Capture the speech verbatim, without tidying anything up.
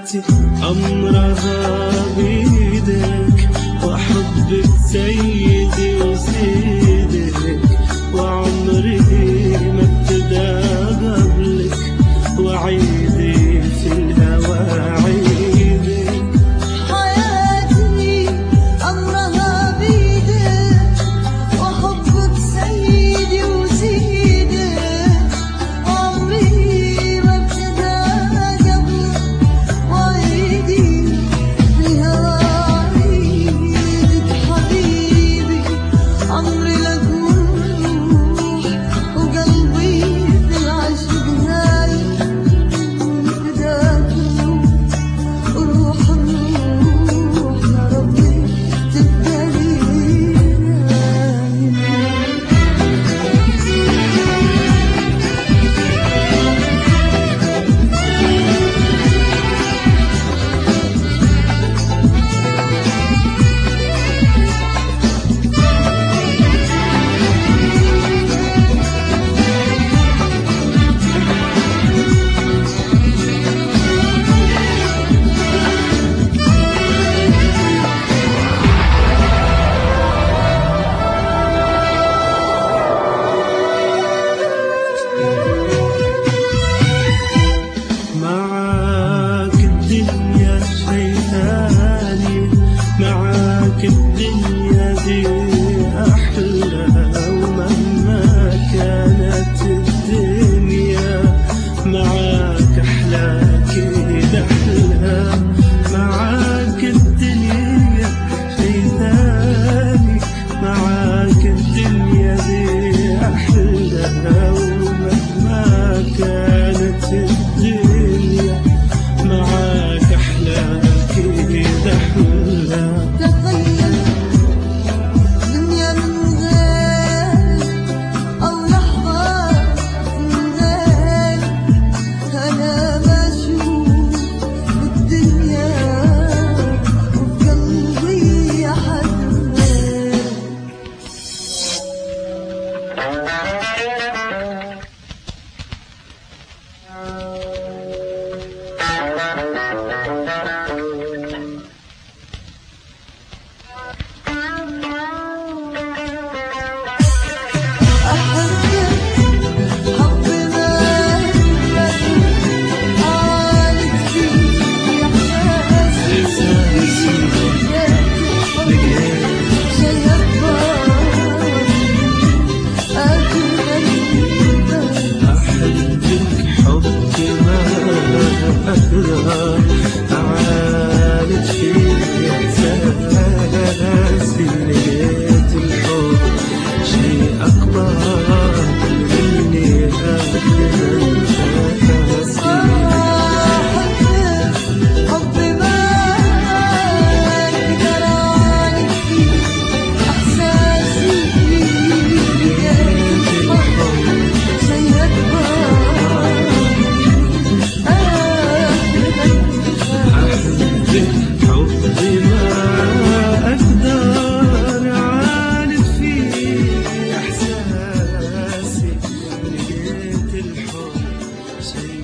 حياتي أمرها بيدك، وأحبك سيدي وسيدك، وعمري ما ابتدى قبلك، وعيدي في الهوى عيدك. حياتي أمرها بيدك، وأحبك سيدي وسيدك، وعمري ما ابتدى قبلك، وعيدي في الهوى عيدك. حبيبي عمري لك روح، وقلبي في العشق هايل، فداك روح الروح يا ربي تبقى معاك الدنيا شي ثاني، معاك الدنيا دي أحلى، ومهما كانت الدنيا معاك أحلى أكيد أحلى. معاك الدنيا شي ثاني، معاك الدنيا دي أحلى، ومهما كانت الدنيا معاك أحلى أكيد أحلى. تخيل دنيا من غير أو لحظة من غير، أنا بشوف الدنيا وقلبي حد غير. تعالت في إحساسي، لقيت الحب شيء أكبر مني أقدر أنساسي. حبي ما أقدر أعرف فيه إحساسي، لقيت الحب شيء أكبر. حبي ما أقدر أعرف فيه إحساسي، لقيت الحب شيء